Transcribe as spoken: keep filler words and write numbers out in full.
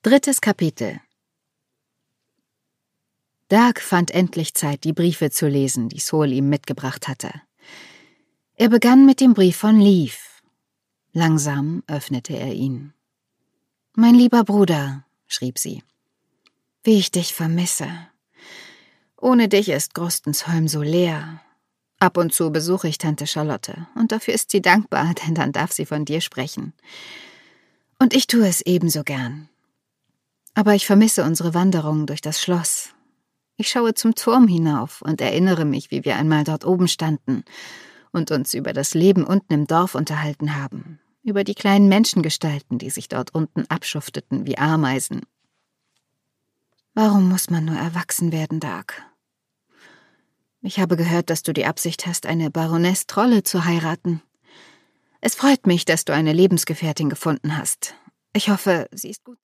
Drittes Kapitel. Dag fand endlich Zeit, die Briefe zu lesen, die Sol ihm mitgebracht hatte. Er begann mit dem Brief von Liv. Langsam öffnete er ihn. »Mein lieber Bruder«, schrieb sie, »wie ich dich vermisse. Ohne dich ist Grostensholm so leer. Ab und zu besuche ich Tante Charlotte, und dafür ist sie dankbar, denn dann darf sie von dir sprechen. Und ich tue es ebenso gern. Aber ich vermisse unsere Wanderung durch das Schloss. Ich schaue zum Turm hinauf und erinnere mich, wie wir einmal dort oben standen und uns über das Leben unten im Dorf unterhalten haben, über die kleinen Menschengestalten, die sich dort unten abschufteten wie Ameisen. Warum muss man nur erwachsen werden, Dag? Ich habe gehört, dass du die Absicht hast, eine Baroness Trolle zu heiraten. Es freut mich, dass du eine Lebensgefährtin gefunden hast. Ich hoffe, sie ist gut.